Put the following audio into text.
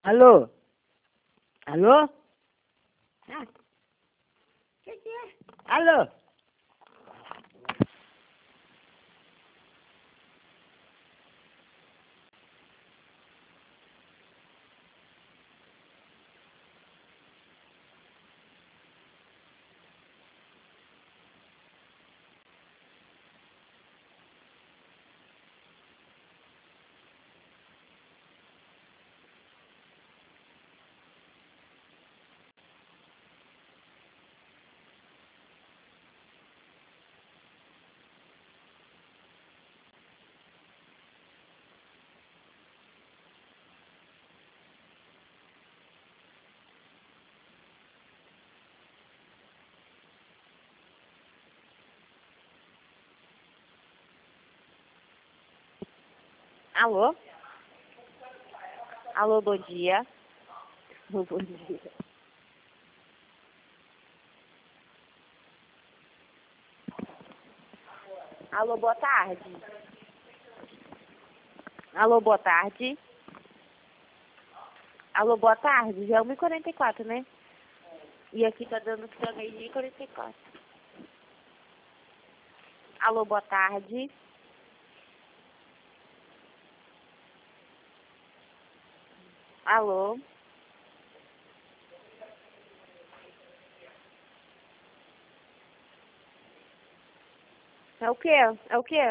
Alô? Alô? Ah, que é? Alô? Alô? Alô, bom dia. Bom dia. Alô, boa tarde. Alô, boa tarde. Alô, boa tarde. Já é 1h44, né? E aqui tá dando que tá 1h44. Alô, boa tarde. Alô? É o quê? É o quê?